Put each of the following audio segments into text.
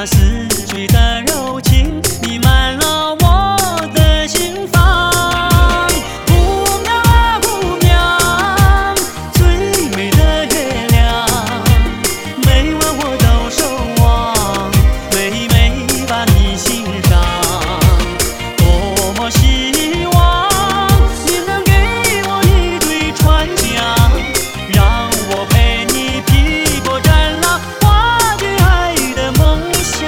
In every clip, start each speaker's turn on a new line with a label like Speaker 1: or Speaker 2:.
Speaker 1: 那似水的柔情弥漫了我的心房。姑娘啊姑娘，最美的月亮，每晚我都守望，每每把你欣赏。多么希望你能给我一对船桨，让我陪你劈过战浪，画进爱的梦想。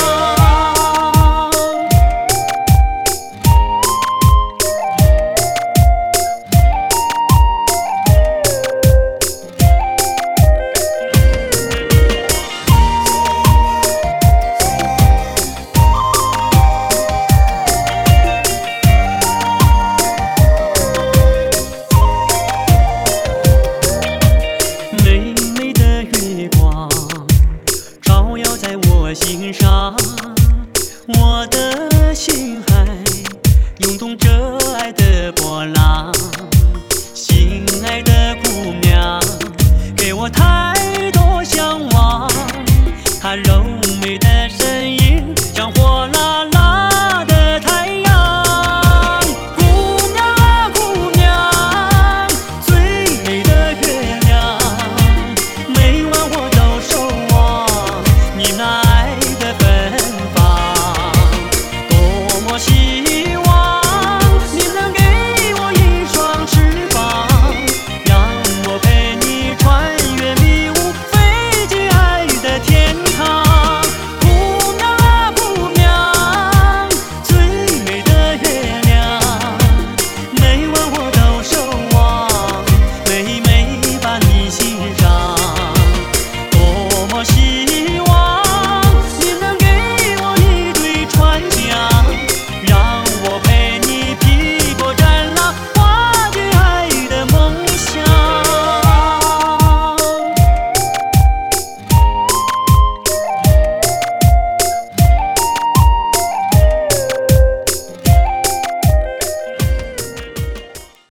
Speaker 1: 美美的月光照耀在我心上，我的心海涌动着爱的波浪。心爱的姑娘，给我太